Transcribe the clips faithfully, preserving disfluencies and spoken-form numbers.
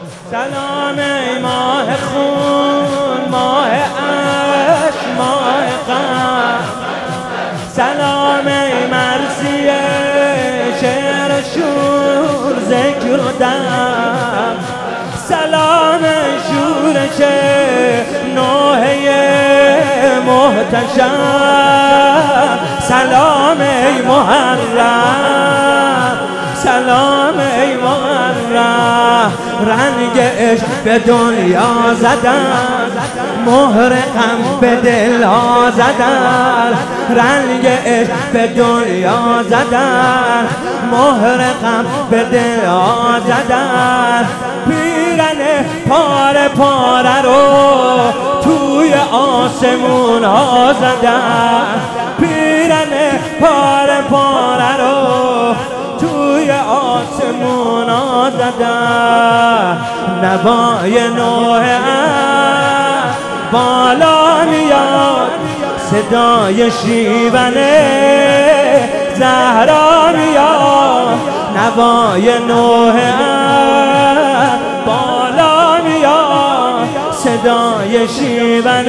سلام ای ماه خون، ماه عشق، ماه غم. سلام ای مرثیه شعر و شور، ذکر و دم. سلام ای شورش نوحه محتشم. سلام ای محرم، سلام ای محرم. رنگ عشق به دنیا زدن، مهر غم به دل ها زدن. رنگ عشق به دنیا زدن، مهر غم به دل ها زدن. پیرن پاره پاره رو توی آسمون ها زدن. پیرن پاره پاره رو توی آسمون ها زدن. نوای نوحه بالا میاد، صدای شیون زهرا میاد. نوای نوحه بالا میاد، صدای شیون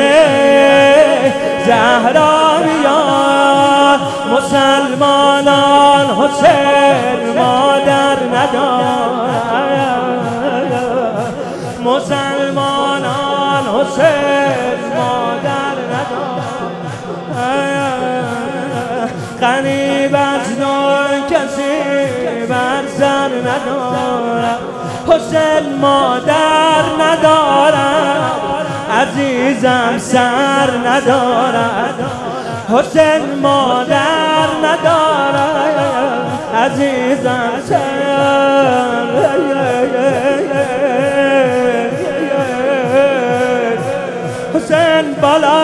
زهرا میاد. مسلمانان حسین مادر ندارد، مسلمانان حسین مادر ندارد. غریب از نور کسی بر سر ندارد، حسین مادر ندارد. عزیزم سر ندارد، حسین مادر ندارد. عزیزم سر حسین بالا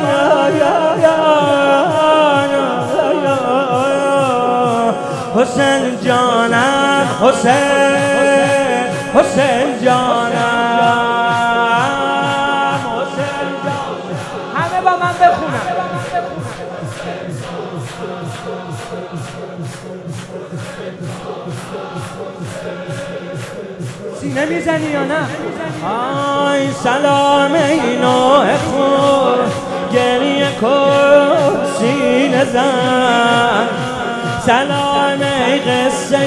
حسین جانم، حسین حسین جانم، حسین جانم. همه با من بخونم. سینه میزنی یا نه؟ آی سلام ای نوحه خون، گریه کن سینه زن. سلام ای قصه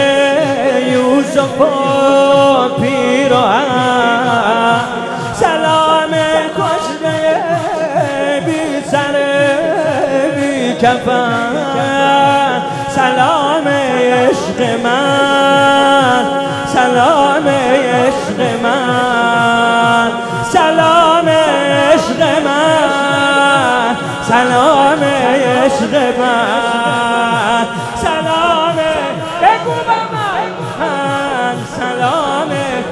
یوسف و پیرهن. سلام کشته بی سر بی کفن. سلام عشق من، سلام عشق من. سلام عشق من، سلام عشق من. سلام بگو با من، سلام.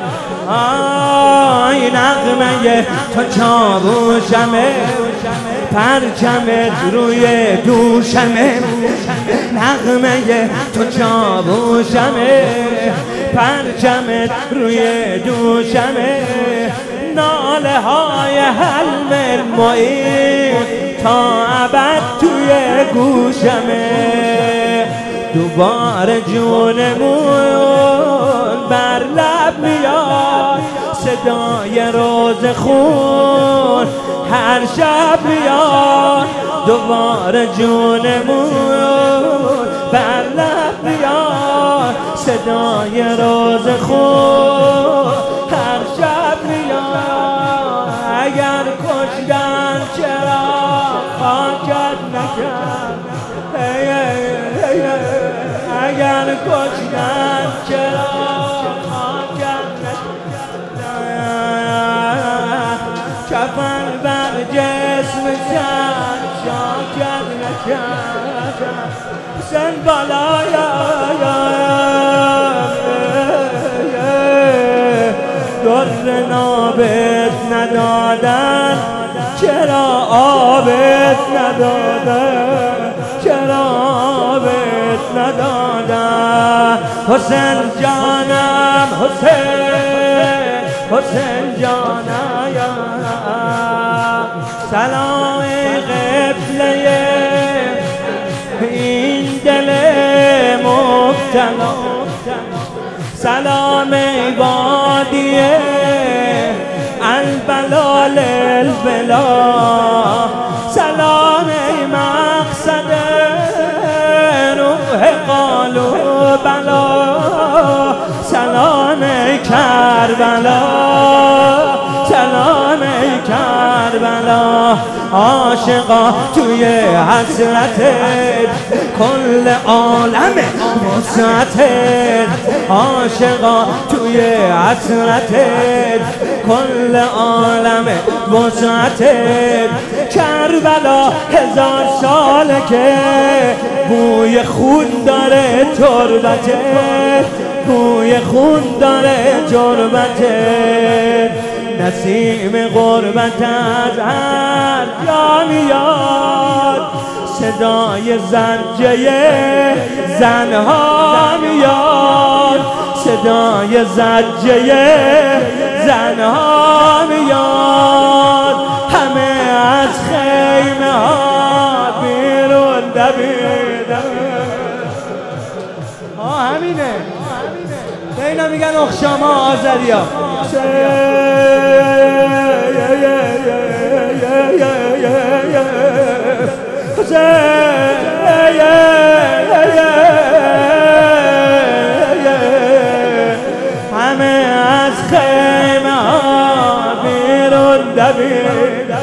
آی نغمه تو چاوشمه، پرچمت روی دوشمه. نغمه تو چاوشمه، پرچمت روی دوشمه. ناله های حلم معین تا ابد توی گوشمه. دوباره جونمون بر لب میاد، صدای روز خون هر شب میاد. دوباره جونمون بر لب میاد، صدای روز خون هر شب میاد. اگر کشتن چرا خاکت نکرد، اگر کشتن چرا خاکت نکرد. کفن بر جسم سر شاکت نکرد. سن بالای در نابت ندادن، چرا آبت ندادن، چرا آبت ندادن. حسین جانم، حسین حسین جانم. سلام قبله این دل مبتلا. سلام ای وادیه البلا للبلا، سلام ای مقصد روح قالوا بلا، سلام ای کربلا، سلام ای کربلا. عاشقا توی حسرتت کل عالم وسعتت، عاشقا توی حسرتت کل عالم وسعتت. کربلا هزار ساله که بوی خون داره تربتت، بوی خون داره تربتت. نسیم غربت از هر جا میاد، صدای زنجه زنها میاد، صدای زنجه زنها میاد. همه از خیمه ها بیرون دویدن. آه همینه، به اینا میگن اخشاما آذریا. همه از خیمه ها بیرون دوید،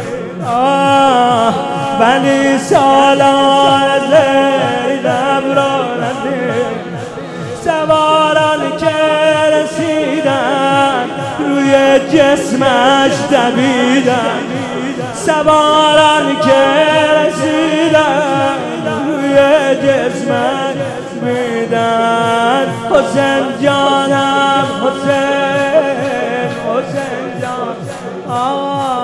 ولی سالار زینب را ندید. سواران که رسیدن روی جسمش دویدن، سواران که رسیدن روی جسمش دویدن. حسین جانم حسین، حسین جان آه